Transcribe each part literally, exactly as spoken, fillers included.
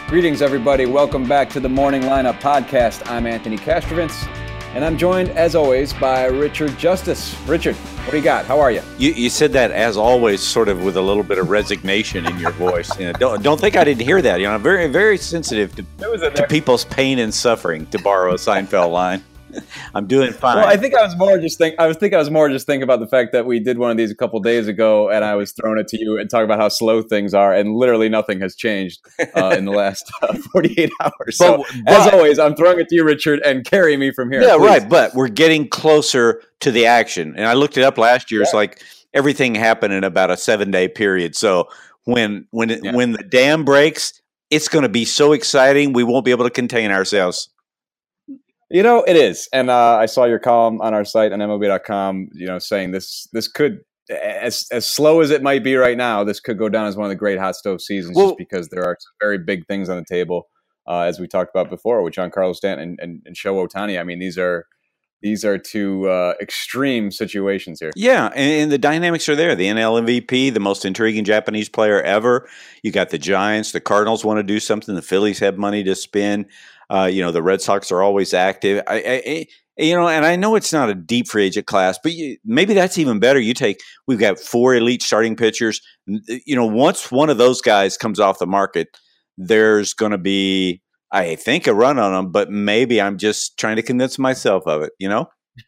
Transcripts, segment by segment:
Greetings, everybody. Welcome back to the Morning Lineup Podcast. I'm Anthony Kastrovitz, and I'm joined, as always, by Richard Justice. Richard, what do you got? How are you? You, you said that, as always, sort of with a little bit of resignation in your voice. You know, don't, don't think I didn't hear that. You know, I'm very, very sensitive to, to people's pain and suffering, to borrow a Seinfeld line. I'm doing fine. Well, I think I was more just think I was think I was more just thinking about the fact that we did one of these a couple days ago, and I was throwing it to you and talking about how slow things are, and literally nothing has changed uh, in the last uh, forty-eight hours. So, but, but, as always, I'm throwing it to you, Richard, and carry me from here. Yeah, please. Right. But we're getting closer to the action, and I looked it up last year. Yeah. It's like everything happened in about a seven-day period. So when when it, yeah. when the dam breaks, it's going to be so exciting. We won't be able to contain ourselves. You know, it is. And uh, I saw your column on our site on M L B dot com, you know, saying this this could, as as slow as it might be right now, this could go down as one of the great hot stove seasons well, just because there are some very big things on the table, uh, as we talked about before, with Giancarlo Stanton and, and, and Shohei Ohtani. I mean, these are these are two uh, extreme situations here. Yeah, and, and the dynamics are there. The N L M V P, the most intriguing Japanese player ever. You got the Giants. The Cardinals want to do something. The Phillies have money to spend. Uh, you know, the Red Sox are always active. I, I, I, you know, and I know it's not a deep free agent class, but you, maybe that's even better. You take, we've got four elite starting pitchers. You know, once one of those guys comes off the market, there's going to be, I think, a run on them. But maybe I'm just trying to convince myself of it. You know,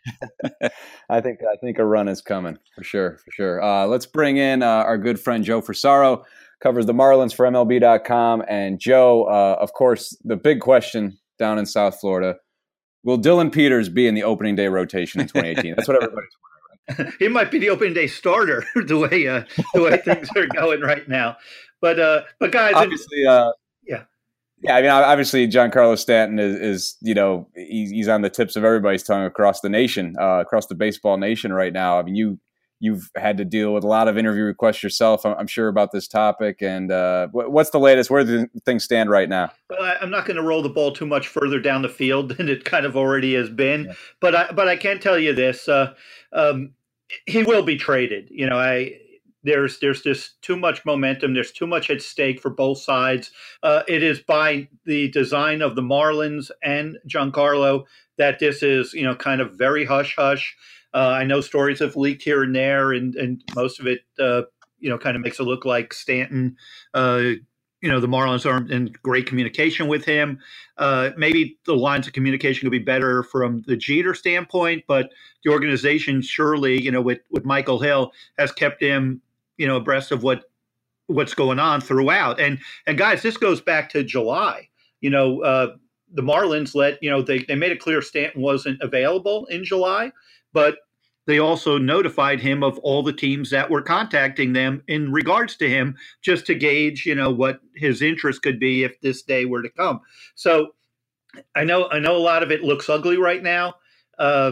I think I think a run is coming for sure, for sure. Uh, let's bring in uh, our good friend Joe Frisaro. Covers the Marlins for M L B dot com. And Joe, uh, of course, the big question down in South Florida, will Dylan Peters be in the opening day rotation in twenty eighteen? That's what everybody's wondering. He might be the opening day starter the way uh, the way things are going right now. But uh, but guys, obviously, uh, yeah, yeah. I mean, obviously, Giancarlo Stanton is, is you know he's, he's on the tips of everybody's tongue across the nation, uh, across the baseball nation right now. I mean, you. You've had to deal with a lot of interview requests yourself, I'm sure, about this topic. And uh, what's the latest? Where do things stand right now? Well, I'm not going to roll the ball too much further down the field than it kind of already has been. Yeah. But I, but I can tell you this: uh, um, he will be traded. You know, I there's there's just too much momentum. There's too much at stake for both sides. Uh, it is by the design of the Marlins and Giancarlo that this is, you know, kind of very hush hush. Uh, I know stories have leaked here and there, and, and most of it, uh, you know, kind of makes it look like Stanton, uh, you know, the Marlins aren't in great communication with him. Uh, maybe the lines of communication could be better from the Jeter standpoint, but the organization surely, you know, with, with Michael Hill has kept him, you know, abreast of what what's going on throughout. And, and guys, this goes back to July. You know, uh, the Marlins let, you know, they, they made it clear Stanton wasn't available in July, but they also notified him of all the teams that were contacting them in regards to him, just to gauge, you know, what his interest could be if this day were to come. So I know, I know a lot of it looks ugly right now, uh,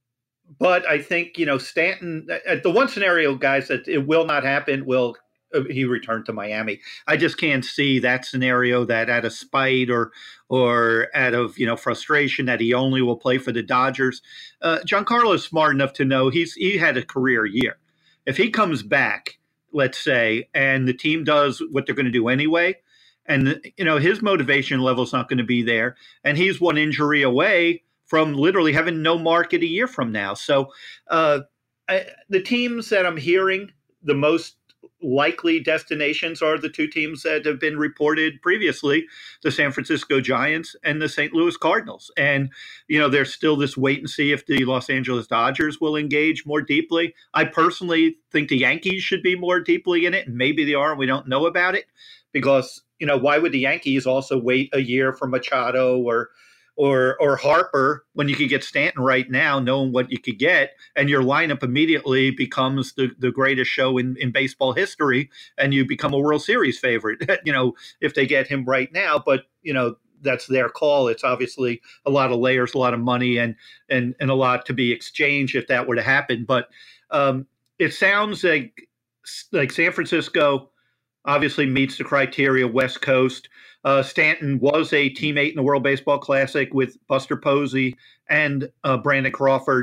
but I think, you know, Stanton, uh, the one scenario, guys, that it will not happen will he returned to Miami. I just can't see that scenario, that out of spite or or out of, you know, frustration that he only will play for the Dodgers. Uh, Giancarlo is smart enough to know he's he had a career year. If he comes back, let's say, and the team does what they're going to do anyway, and, you know, his motivation level is not going to be there, and he's one injury away from literally having no market a year from now. So uh, I, the teams that I'm hearing the most likely destinations are the two teams that have been reported previously, the San Francisco Giants and the Saint Louis Cardinals. And, you know, there's still this wait and see if the Los Angeles Dodgers will engage more deeply. I personally think the Yankees should be more deeply in it. Maybe they are. We don't know about it because, you know, why would the Yankees also wait a year for Machado or or or Harper when you could get Stanton right now, knowing what you could get, and your lineup immediately becomes the, the greatest show in, in baseball history, and you become a World Series favorite, you know, if they get him right now. But, you know, that's their call. It's obviously a lot of layers, a lot of money, and and and a lot to be exchanged if that were to happen. But um, it sounds like like San Francisco obviously meets the criteria, West Coast. Uh, Stanton was a teammate in the World Baseball Classic with Buster Posey and uh, Brandon Crawford.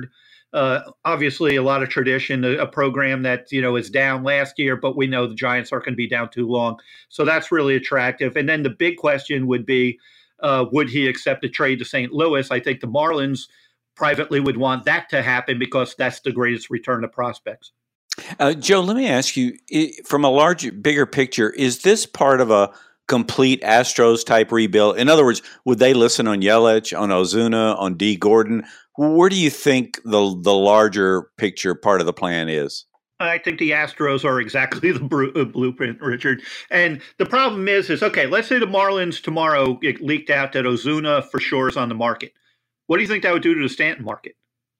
Uh, obviously, a lot of tradition, a, a program that you know is down last year, but we know the Giants aren't going to be down too long, so that's really attractive. And then the big question would be, uh, would he accept a trade to Saint Louis? I think the Marlins privately would want that to happen because that's the greatest return of prospects. Uh, Joe, let me ask you, from a larger, bigger picture, is this part of a complete Astros type rebuild? In other words, would they listen on Yelich, on Ozuna, on D. Gordon? Where do you think the the larger picture part of the plan is? I think the Astros are exactly the blueprint, Richard. And the problem is, is okay, let's say the Marlins tomorrow it leaked out that Ozuna for sure is on the market. What do you think that would do to the Stanton market?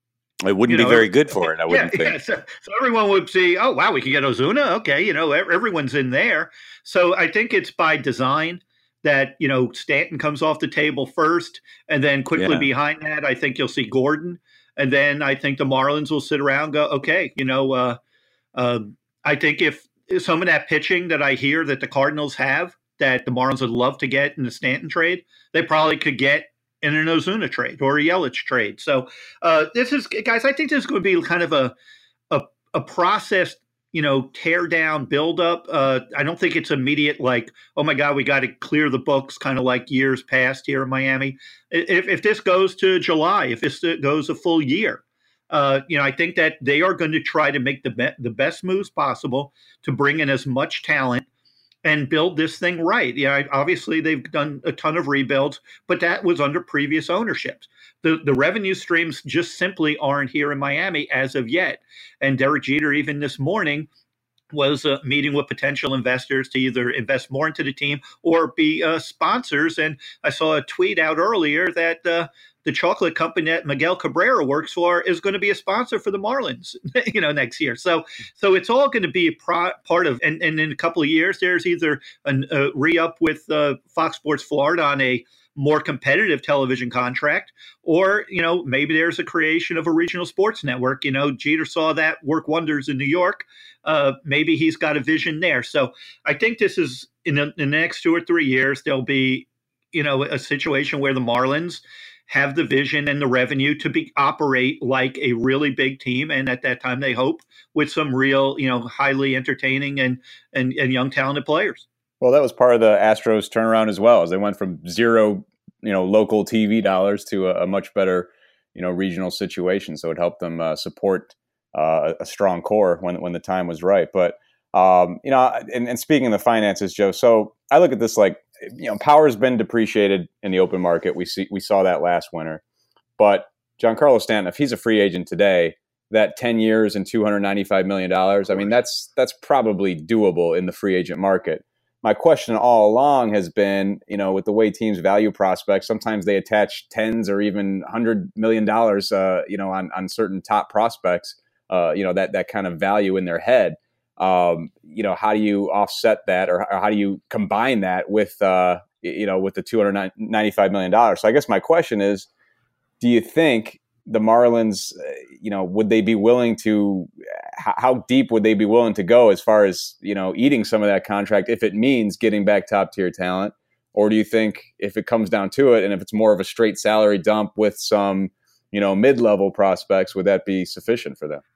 It wouldn't you be know, very good for it, I wouldn't yeah, think. Yeah. So, so everyone would see, oh, wow, we can get Ozuna. Okay, you know, everyone's in there. So I think it's by design that, you know, Stanton comes off the table first, and then quickly yeah. behind that, I think you'll see Gordon. And then I think the Marlins will sit around and go, okay, you know, uh, uh, I think if some of that pitching that I hear that the Cardinals have that the Marlins would love to get in the Stanton trade, they probably could get in an Ozuna trade or a Yelich trade. So uh, this is, guys, I think this is going to be kind of a a, a process, you know, tear down, build up. Uh, I don't think it's immediate like, oh my God, we got to clear the books, kind of like years past here in Miami. If, if this goes to July, if this goes a full year, uh, you know, I think that they are going to try to make the be- the best moves possible to bring in as much talent and build this thing right. Yeah, obviously they've done a ton of rebuilds, but that was under previous ownerships. The the revenue streams just simply aren't here in Miami as of yet. And Derek Jeter, even this morning, was uh, meeting with potential investors to either invest more into the team or be uh, sponsors. And I saw a tweet out earlier that uh, the chocolate company that Miguel Cabrera works for is going to be a sponsor for the Marlins, you know, next year. So, so it's all going to be a pro- part of, and, and in a couple of years, there's either a uh, re-up with uh, Fox Sports Florida on a more competitive television contract, or, you know, maybe there's a creation of a regional sports network. You know, Jeter saw that work wonders in New York. Uh, maybe he's got a vision there. So I think this is in the, in the next two or three years, there'll be, you know, a situation where the Marlins have the vision and the revenue to be operate like a really big team. And at that time, they hope with some real, you know, highly entertaining and, and, and young talented players. Well, that was part of the Astros turnaround as well, as they went from zero, you know, local T V dollars to a, a much better, you know, regional situation. So it helped them uh, support uh, a strong core when when the time was right. But um, you know, and, and speaking of the finances, Joe, so I look at this like, you know, power's been depreciated in the open market. We see we saw that last winter. But Giancarlo Stanton, if he's a free agent today, that ten years and two hundred ninety-five million dollars, I mean, that's that's probably doable in the free agent market. My question all along has been, you know, with the way teams value prospects, sometimes they attach tens or even one hundred million dollars, uh, you know, on, on certain top prospects, uh, you know, that that kind of value in their head. Um, you know, how do you offset that, or, or how do you combine that with, uh, you know, with the two hundred ninety-five million dollars? So I guess my question is, do you think the Marlins, you know, would they be willing to, how deep would they be willing to go as far as, you know, eating some of that contract if it means getting back top tier talent? Or do you think if it comes down to it and if it's more of a straight salary dump with some, you know, mid-level prospects, would that be sufficient for them?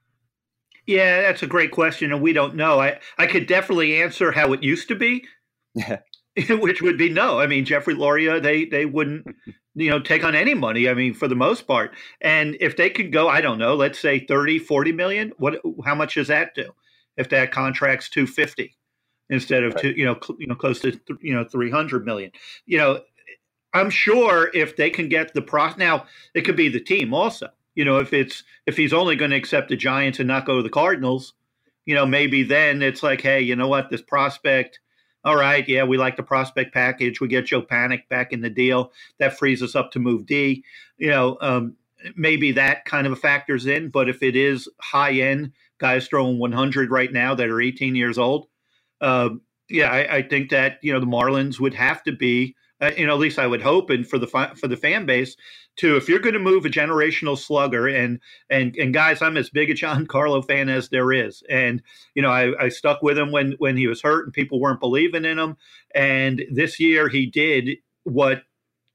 Yeah, that's a great question. And we don't know. I, I could definitely answer how it used to be, which would be no. I mean, Jeffrey Loria, they, they wouldn't, you know, take on any money. I mean, for the most part. And if they could go, I don't know, let's say thirty, forty million, what, how much does that do? If that contract's two fifty instead of right. two, you know, cl- you know, close to, you know, three hundred million, you know, I'm sure if they can get the pro now, it could be the team also, you know, if it's, if he's only going to accept the Giants and not go to the Cardinals, you know, maybe then it's like, hey, you know what, this prospect, all right, yeah, we like the prospect package. We get Joe Panic back in the deal. That frees us up to move D. You know, um, maybe that kind of factors in. But if it is high-end guys throwing one hundred right now that are eighteen years old, uh, yeah, I, I think that, you know, the Marlins would have to be, uh, you know, at least I would hope, and for the fi- for the fan base, to, if you're going to move a generational slugger, and and and guys, I'm as big a Giancarlo fan as there is, and you know, I, I stuck with him when when he was hurt and people weren't believing in him, and this year he did what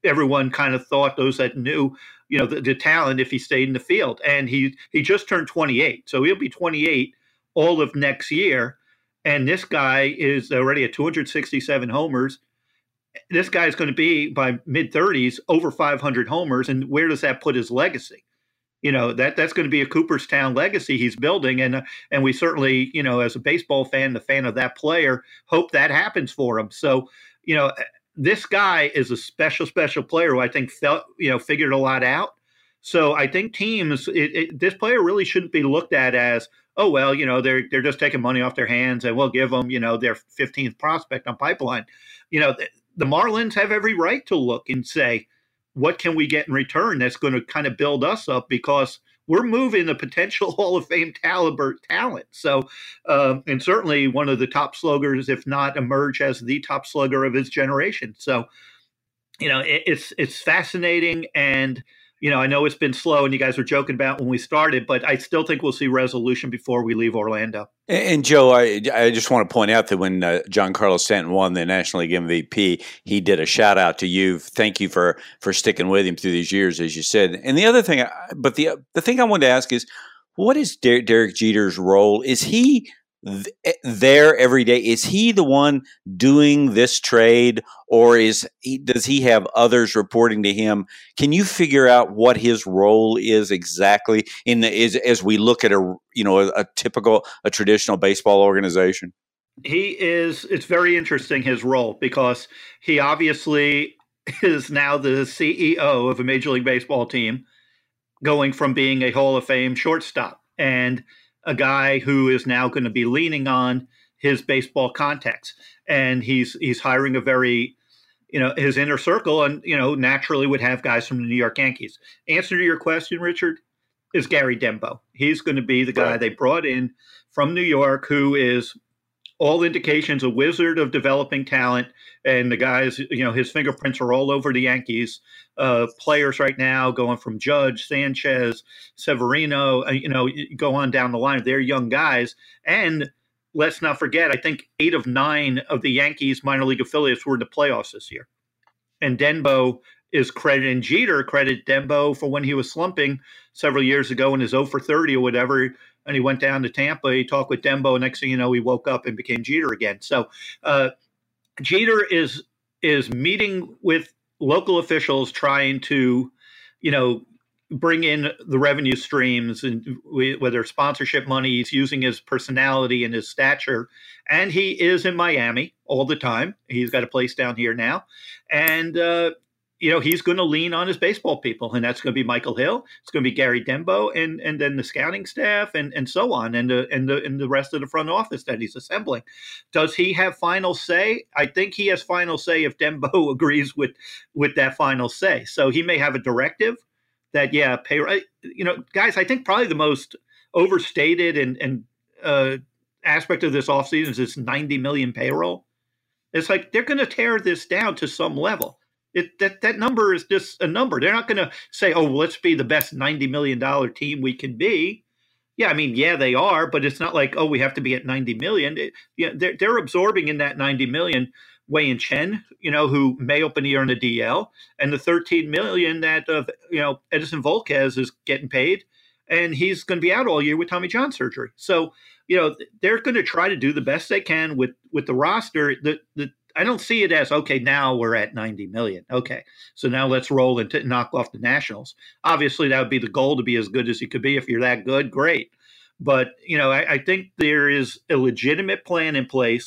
everyone kind of thought, those that knew, you know, the, the talent, if he stayed in the field. And he he just turned twenty-eight, so he'll be twenty-eight all of next year. And this guy is already at two hundred sixty-seven homers. This guy is going to be, by mid thirties, over five hundred homers. And where does that put his legacy? You know, that that's going to be a Cooperstown legacy he's building. And uh, and we certainly, you know, as a baseball fan, the fan of that player, hope that happens for him. So, you know, this guy is a special, special player who I think felt, you know, figured a lot out. So I think teams, it, it, this player really shouldn't be looked at as, oh, well, you know, they're they're just taking money off their hands and we'll give them, you know, their fifteenth prospect on pipeline. You know, the, the Marlins have every right to look and say, what can we get in return that's going to kind of build us up, because we're moving a potential Hall of Fame caliber talent. So, uh, and certainly one of the top sluggers, if not emerge as the top slugger of his generation. So, you know, it, it's it's fascinating. And, you know, I know it's been slow and you guys were joking about when we started, but I still think we'll see resolution before we leave Orlando. And, and Joe, I, I just want to point out that when uh, Giancarlo Stanton won the National League M V P, he did a shout out to you. Thank you for for sticking with him through these years, as you said. And the other thing, but the the thing I wanted to ask is, what is Der- Derek Jeter's role? Is he th- there every day? Is he the one doing this trade, or is he, does he have others reporting to him? Can you figure out what his role is exactly in the, is, as we look at a you know a, a typical a traditional baseball organization? He is. It's very interesting, his role, because he obviously is now the C E O of a Major League Baseball team, going from being a Hall of Fame shortstop and a guy who is now going to be leaning on his baseball contacts. And he's he's hiring a very, you know, his inner circle, and, you know, naturally would have guys from the New York Yankees. Answer to your question, Richard, is Gary Denbo. He's going to be the guy Right. they brought in from New York, who is all indications a wizard of developing talent. And the guys, you know, his fingerprints are all over the Yankees uh, players right now, going from Judge, Sanchez, Severino, uh, you know, you go on down the line. They're young guys. And let's not forget, I think eight of nine of the Yankees minor league affiliates were in the playoffs this year. And Denbo is credited, and Jeter credited Denbo for when he was slumping several years ago in his oh for thirty or whatever. And he went down to Tampa. He talked with Denbo. Next thing you know, he woke up and became Jeter again. So uh, Jeter is is meeting with local officials, trying to, you know, bring in the revenue streams, and whether sponsorship money. He's using his personality and his stature. And he is in Miami all the time. He's got a place down here now. And, uh, you know, he's going to lean on his baseball people, and that's going to be Michael Hill. It's going to be Gary Denbo, and and then the scouting staff, and and so on, and the and the and the rest of the front office that he's assembling. Does he have final say? I think he has final say if Denbo agrees with with that final say. So he may have a directive that, yeah, pay. You know, guys, I think probably the most overstated and and uh, aspect of this offseason is this ninety million payroll. It's like they're going to tear this down to some level. It, that, that number is just a number. They're not going to say, oh, well, let's be the best ninety million dollars team we can be. Yeah, I mean, yeah, they are, but it's not like, oh, we have to be at ninety million dollars. It, yeah, they're, they're absorbing in that ninety million dollars Wei-Yin Chen, you know, who may open the year in the D L, and the thirteen million dollars that, uh, you know, Edison Volquez is getting paid, and he's going to be out all year with Tommy John surgery. So, you know, they're going to try to do the best they can with, with the roster. The, the I don't see it as, okay, now we're at ninety million. Okay, so now let's roll and t- knock off the Nationals. Obviously, that would be the goal, to be as good as you could be. If you're that good, great. But, you know, I, I think there is a legitimate plan in place.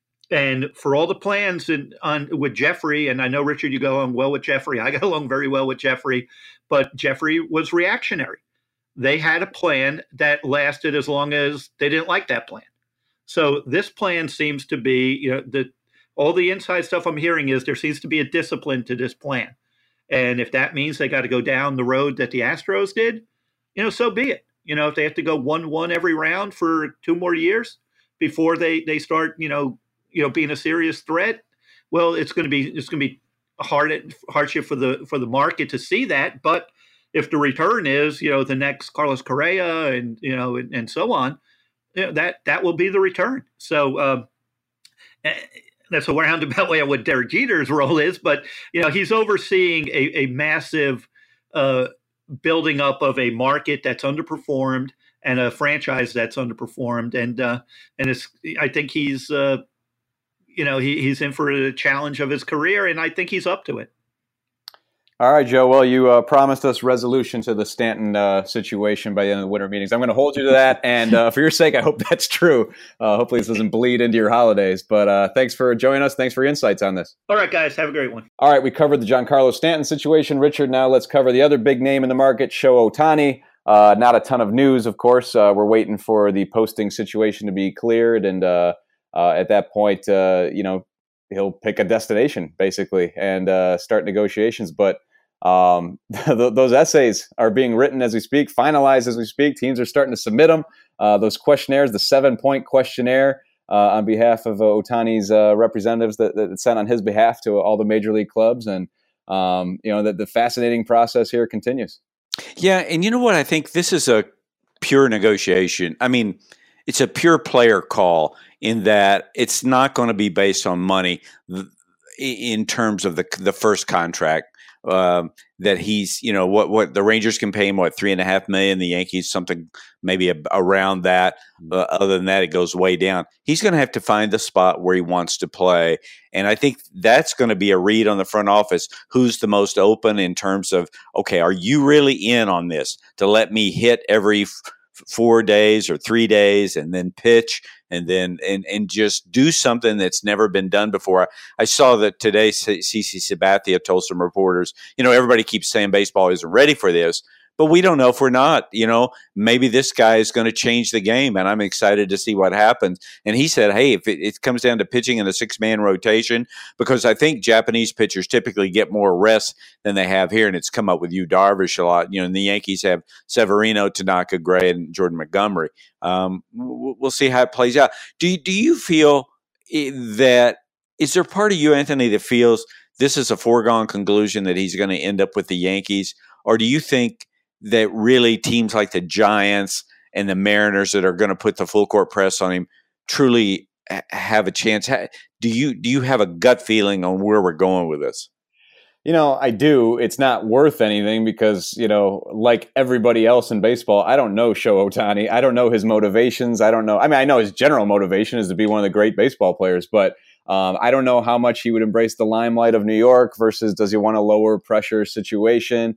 And for all the plans in, on with Jeffrey, and I know, Richard, you go along well with Jeffrey. I got along very well with Jeffrey, but Jeffrey was reactionary. They had a plan that lasted as long as they didn't like that plan. So this plan seems to be, you know, the all the inside stuff I'm hearing is there seems to be a discipline to this plan. And if that means they got to go down the road that the Astros did, you know, so be it. You know, if they have to go one one every round for two more years before they, they start, you know, you know, being a serious threat, well, it's going to be it's going to be a hard hardship for the for the market to see that. But if the return is, you know, the next Carlos Correa and, you know, and, and so on, you know, that that will be the return. So, um, that's a roundabout way of what Derek Jeter's role is, but you know he's overseeing a, a massive uh, building up of a market that's underperformed and a franchise that's underperformed, and uh, and it's, I think he's uh, you know he, he's in for a challenge of his career, and I think he's up to it. All right, Joe. Well, you uh, promised us resolution to the Stanton uh, situation by the end of the winter meetings. I'm going to hold you to that, and uh, for your sake, I hope that's true. Uh, hopefully, this doesn't bleed into your holidays. But uh, thanks for joining us. Thanks for your insights on this. All right, guys. Have a great one. All right, we covered the Giancarlo Stanton situation. Richard, now let's cover the other big name in the market, Shohei Ohtani. Uh, not a ton of news, of course. Uh, we're waiting for the posting situation to be cleared, and uh, uh, at that point, uh, you know, he'll pick a destination, basically, and uh, start negotiations. But Um, th- those essays are being written as we speak, finalized as we speak. Teams are starting to submit them. Uh, those questionnaires, the seven-point questionnaire uh, on behalf of uh, Ohtani's uh, representatives that, that sent on his behalf to all the major league clubs. And, um, you know, the, the fascinating process here continues. Yeah, and you know what? I think this is a pure negotiation. I mean, it's a pure player call in that it's not going to be based on money in terms of the the first contract. Um, that he's, you know, what what the Rangers can pay him, what, three and a half million, the Yankees something maybe a, around that. Uh, other than that, it goes way down. He's going to have to find the spot where he wants to play, and I think that's going to be a read on the front office. Who's the most open in terms of, okay, are you really in on this to let me hit every f- four days or three days and then pitch and then and, and just do something that's never been done before. I saw that today C C Sabathia told some reporters, you know, everybody keeps saying baseball isn't ready for this, but we don't know if we're not. You know, maybe this guy is going to change the game, and I'm excited to see what happens. And he said, hey, if it, it comes down to pitching in a six-man rotation, because I think Japanese pitchers typically get more rest than they have here, and it's come up with Yu Darvish a lot. You know, and the Yankees have Severino, Tanaka, Gray, and Jordan Montgomery. Um, we'll see how it plays out. Do you, do you feel that – is there part of you, Anthony, that feels this is a foregone conclusion that he's going to end up with the Yankees, or do you think – that really teams like the Giants and the Mariners that are going to put the full court press on him truly have a chance? Do you do you have a gut feeling on where we're going with this? You know, I do. It's not worth anything because, you know, like everybody else in baseball, I don't know Shohei Ohtani. I don't know his motivations. I don't know. I mean, I know his general motivation is to be one of the great baseball players, but um, I don't know how much he would embrace the limelight of New York versus does he want a lower pressure situation?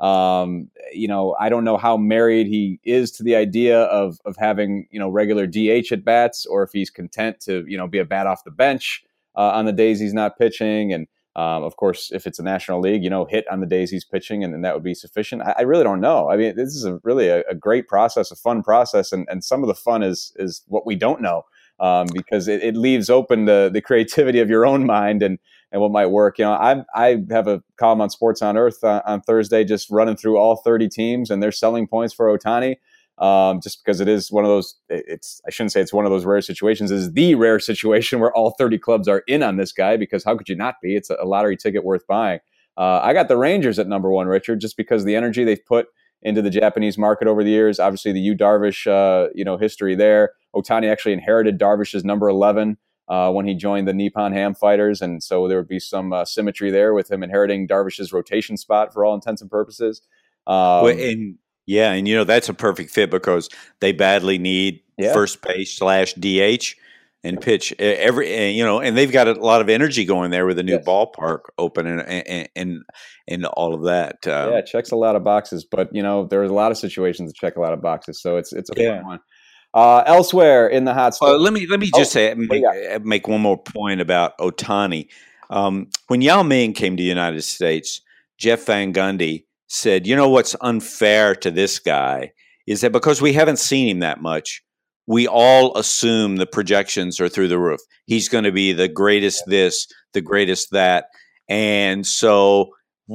Um, you know, I don't know how married he is to the idea of of having, you know, regular D H at bats, or if he's content to, you know, be a bat off the bench uh, on the days he's not pitching. And um, of course, if it's a National League, you know, hit on the days he's pitching, and, and that would be sufficient. I, I really don't know. I mean, this is a really a, a great process, a fun process, and, and some of the fun is is what we don't know. Um, because it, it leaves open the, the creativity of your own mind and, and what might work. You know, I I have a column on Sports on Earth uh, on Thursday, just running through all thirty teams and their selling points for Ohtani. Um, just because it is one of those, it's I shouldn't say it's one of those rare situations. It's the rare situation where all thirty clubs are in on this guy, because how could you not be? It's a lottery ticket worth buying. Uh, I got the Rangers at number one, Richard, just because of the energy they've put into the Japanese market over the years. Obviously, the Yu Darvish, uh, you know, history there. Ohtani actually inherited Darvish's number eleven uh, when he joined the Nippon Ham Fighters, and so there would be some uh, symmetry there with him inheriting Darvish's rotation spot for all intents and purposes. Um, well, and yeah, and you know that's a perfect fit because they badly need yeah. first base slash D H and pitch every, you know, and they've got a lot of energy going there with the new yes. ballpark open and, and and and all of that. Um, yeah, it checks a lot of boxes, but you know there's a lot of situations that check a lot of boxes, so it's it's a yeah. fun one. Uh, elsewhere in the hot stove. Uh, let me let me just oh, say make, make one more point about Ohtani. Um, when Yao Ming came to the United States, Jeff Van Gundy said, "You know what's unfair to this guy is that because we haven't seen him that much, we all assume the projections are through the roof. He's going to be the greatest this, the greatest that, and so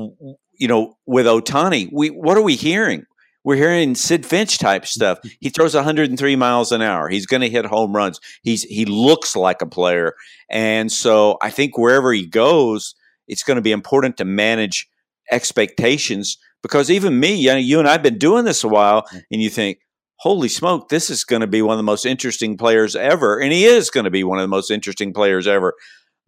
you know with Ohtani, we what are we hearing?" We're hearing Sid Finch type stuff. He throws one hundred three miles an hour. He's going to hit home runs. He's he looks like a player. And so I think wherever he goes, it's going to be important to manage expectations because even me, you know, you and I have been doing this a while, and you think, holy smoke, this is going to be one of the most interesting players ever. And he is going to be one of the most interesting players ever.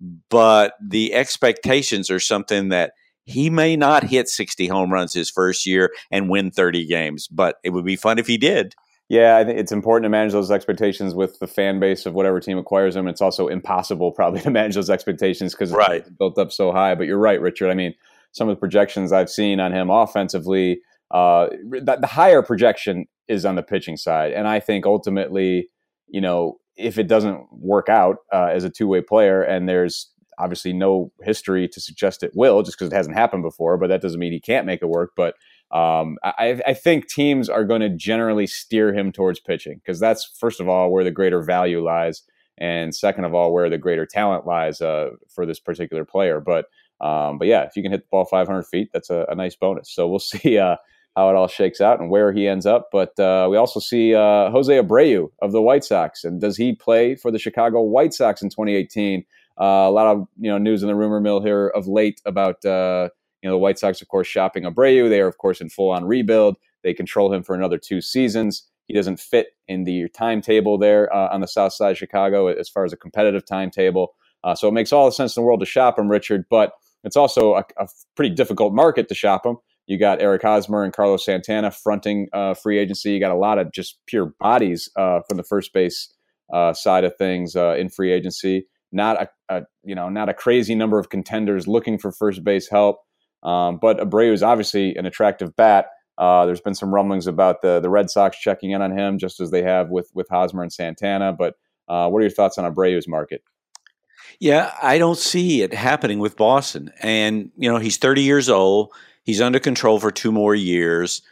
but the expectations are something that he may not hit sixty home runs his first year and win thirty games, but it would be fun if he did. Yeah, I think it's important to manage those expectations with the fan base of whatever team acquires him. It's also impossible probably to manage those expectations because right. it's built up so high. But you're right, Richard. I mean, some of the projections I've seen on him offensively, uh, the, the higher projection is on the pitching side. And I think ultimately, you know, if it doesn't work out uh, as a two-way player, and there's obviously no history to suggest it will, just because it hasn't happened before, but that doesn't mean he can't make it work. But um, I, I think teams are going to generally steer him towards pitching because that's, first of all, where the greater value lies, and second of all, where the greater talent lies uh, for this particular player. But um, but yeah, if you can hit the ball five hundred feet, that's a, a nice bonus. So we'll see uh, how it all shakes out and where he ends up. But uh, we also see uh, Jose Abreu of the White Sox, and does he play for the Chicago White Sox in twenty eighteen? Uh, a lot of you know news in the rumor mill here of late about uh, you know the White Sox, of course, shopping Abreu. They are, of course, in full-on rebuild. They control him for another two seasons. He doesn't fit in the timetable there uh, on the south side of Chicago as far as a competitive timetable. Uh, so it makes all the sense in the world to shop him, Richard, but it's also a, a pretty difficult market to shop him. You got Eric Hosmer and Carlos Santana fronting uh, free agency. You got a lot of just pure bodies uh, from the first base uh, side of things uh, in free agency. Not a, a you know not a crazy number of contenders looking for first base help, um, but Abreu is obviously an attractive bat. Uh, there's been some rumblings about the the Red Sox checking in on him, just as they have with with Hosmer and Santana. But uh, what are your thoughts on Abreu's market? Yeah, I don't see it happening with Boston. And you know, he's thirty years old. He's under control for two more years.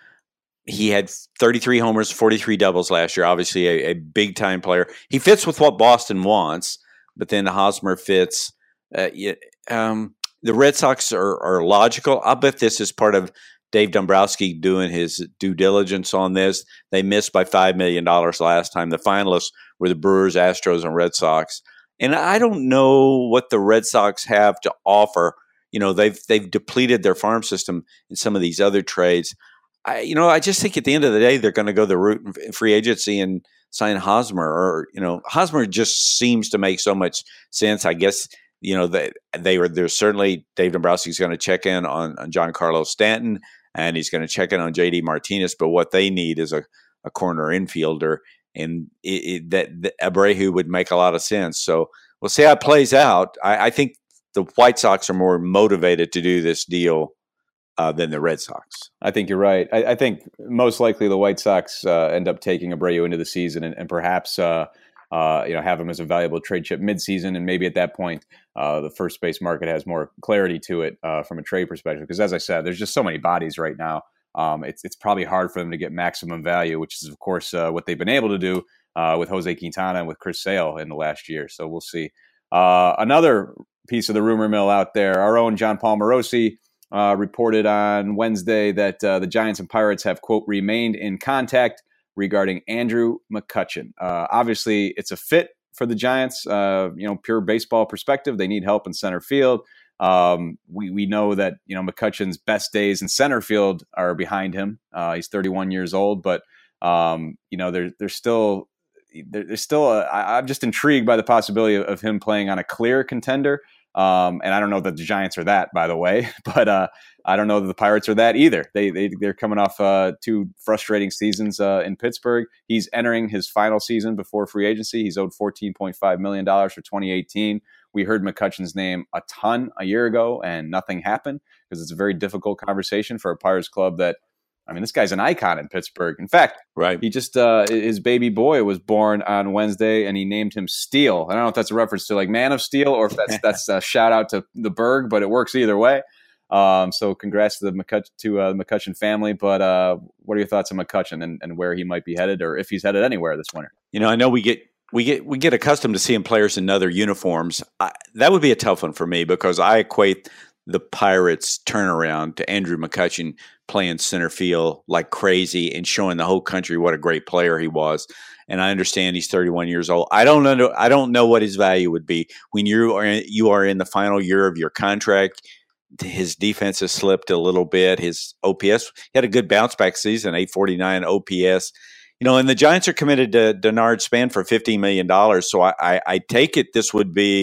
He had thirty-three homers, forty-three doubles last year. Obviously, a, a big time player. He fits with what Boston wants. But then Hosmer fits. Uh, um, the Red Sox are, are logical. I'll bet this is part of Dave Dombrowski doing his due diligence on this. They missed by five million dollars last time. The finalists were the Brewers, Astros, and Red Sox. And I don't know what the Red Sox have to offer. You know, they've they've depleted their farm system in some of these other trades. I, you know, I just think at the end of the day, they're going to go the route in free agency and sign Hosmer, or, you know, Hosmer just seems to make so much sense. I guess, you know, they, they were, there's certainly Dave Dombrowski's going to check in on, on Giancarlo Stanton, and he's going to check in on J D Martinez. But what they need is a, a corner infielder, and it, it, that, that Abreu would make a lot of sense. So we'll see how it plays out. I, I think the White Sox are more motivated to do this deal Uh, than the Red Sox. I think you're right. I, I think most likely the White Sox uh, end up taking Abreu into the season and, and perhaps uh, uh, you know have him as a valuable trade chip midseason, and maybe at that point uh, the first base market has more clarity to it uh, from a trade perspective. Because as I said, there's just so many bodies right now. Um, it's it's probably hard for them to get maximum value, which is of course uh, what they've been able to do uh, with Jose Quintana and with Chris Sale in the last year. So we'll see. Uh, another piece of the rumor mill out there, our own John Paul Morosi Uh, reported on Wednesday that uh, the Giants and Pirates have, quote, remained in contact regarding Andrew McCutchen. Uh, obviously, it's a fit for the Giants. Uh, you know, pure baseball perspective, they need help in center field. Um, we we know that you know McCutchen's best days in center field are behind him. Uh, he's thirty-one years old, but um, you know, there, there's still there, there's still a, I, I'm just intrigued by the possibility of, of him playing on a clear contender. Um, and I don't know that the Giants are that, by the way, but uh, I don't know that the Pirates are that either. They, they, they're coming off uh, two frustrating seasons uh, in Pittsburgh. He's entering his final season before free agency. He's owed fourteen point five million dollars for twenty eighteen. We heard McCutchen's name a ton a year ago, and nothing happened because it's a very difficult conversation for a Pirates club that, I mean, this guy's an icon in Pittsburgh. In fact, right. he just uh, his baby boy was born on Wednesday, and he named him Steel. I don't know if that's a reference to like Man of Steel or if that's that's a shout out to the Berg, but it works either way. Um, so congrats to the McCutchen, to uh, the McCutchen family. But uh, what are your thoughts on McCutchen and, and where he might be headed, or if he's headed anywhere this winter? You know, I know we get we get we get accustomed to seeing players in other uniforms. I, that would be a tough one for me because I equate the Pirates' turnaround to Andrew McCutchen playing center field like crazy and showing the whole country what a great player he was. And I understand he's thirty-one years old. I don't know. I don't know what his value would be when you are you are in the final year of your contract. His defense has slipped a little bit. His O P S, he had a good bounce back season, eight forty-nine O P S. You know, and the Giants are committed to Denard Span for fifteen million dollars. So I, I, I take it this would be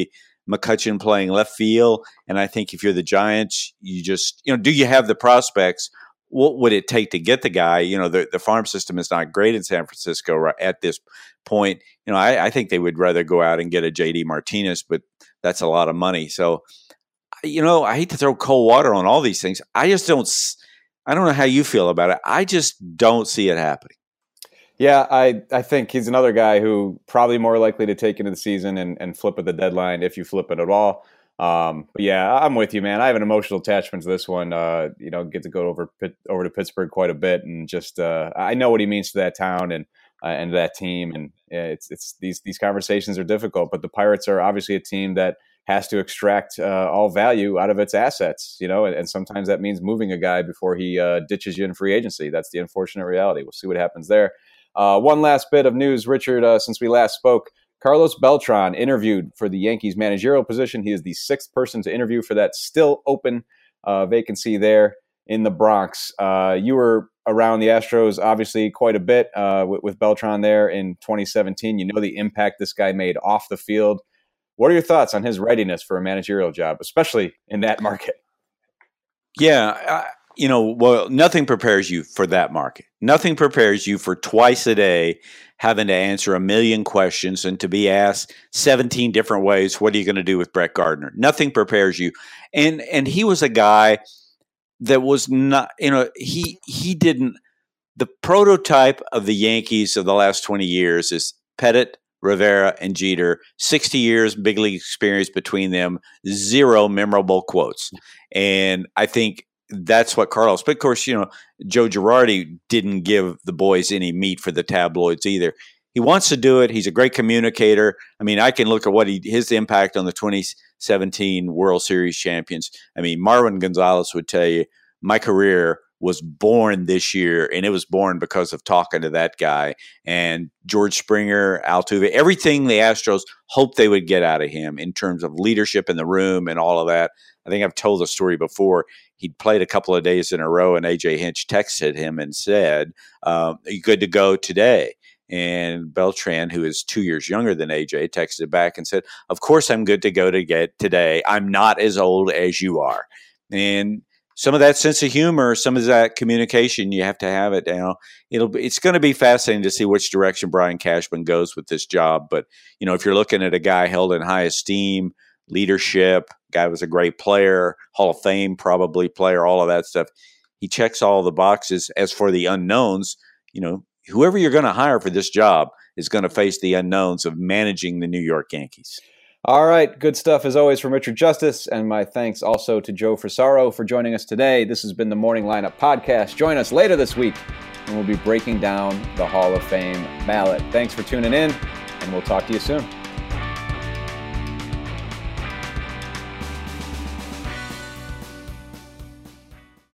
McCutchen playing left field. And I think if you're the Giants, you just, you know, do you have the prospects? What would it take to get the guy? You know, the, the farm system is not great in San Francisco right at this point. You know, I, I think they would rather go out and get a J D Martinez, but that's a lot of money. So, you know, I hate to throw cold water on all these things. I just don't, I don't know how you feel about it. I just don't see it happening. Yeah, I, I think he's another guy who probably more likely to take into the season and, and flip at the deadline if you flip it at all. Um, but yeah, I'm with you, man. I have an emotional attachment to this one. Uh, you know, get to go over over to Pittsburgh quite a bit, and just uh, I know what he means to that town and uh, and that team. And yeah, it's it's these these conversations are difficult, but the Pirates are obviously a team that has to extract uh, all value out of its assets. You know, and, and sometimes that means moving a guy before he uh, ditches you in free agency. That's the unfortunate reality. We'll see what happens there. Uh, one last bit of news, Richard, uh, since we last spoke. Carlos Beltran interviewed for the Yankees managerial position. He is the sixth person to interview for that still open uh, vacancy there in the Bronx. Uh, you were around the Astros, obviously, quite a bit uh, with, with Beltran there in twenty seventeen. You know the impact this guy made off the field. What are your thoughts on his readiness for a managerial job, especially in that market? Yeah, I, you know, well, nothing prepares you for that market. Nothing prepares you for twice a day having to answer a million questions and to be asked seventeen different ways, what are you going to do with Brett Gardner? Nothing prepares you. And and he was a guy that was not, you know, he he didn't, the prototype of the Yankees of the last twenty years is Pettit, Rivera, and Jeter, sixty years big league experience between them, zero memorable quotes. And I think that's what Carlos, but of course, you know, Joe Girardi didn't give the boys any meat for the tabloids either. He wants to do it. He's a great communicator. I mean, I can look at what he, his impact on the twenty seventeen World Series champions. I mean, Marwin Gonzalez would tell you, my career was born this year, and it was born because of talking to that guy. And George Springer, Altuve, everything the Astros hoped they would get out of him in terms of leadership in the room and all of that. I think I've told the story before. He'd played a couple of days in a row, and A J Hinch texted him and said, um, "Are you good to go today?" And Beltran, who is two years younger than A J, texted back and said, "Of course I'm good to go to get today. I'm not as old as you are." And some of that sense of humor, some of that communication, you have to have it now. It'll be, it's going to be fascinating to see which direction Brian Cashman goes with this job. But, you know, if you're looking at a guy held in high esteem, leadership, guy was a great player, Hall of Fame probably player, all of that stuff, he checks all the boxes. As for the unknowns, you know, whoever you're going to hire for this job is going to face the unknowns of managing the New York Yankees. All right. Good stuff as always from Richard Justice. And my thanks also to Joe Frisaro for joining us today. This has been the Morning Lineup Podcast. Join us later this week and we'll be breaking down the Hall of Fame ballot. Thanks for tuning in and we'll talk to you soon.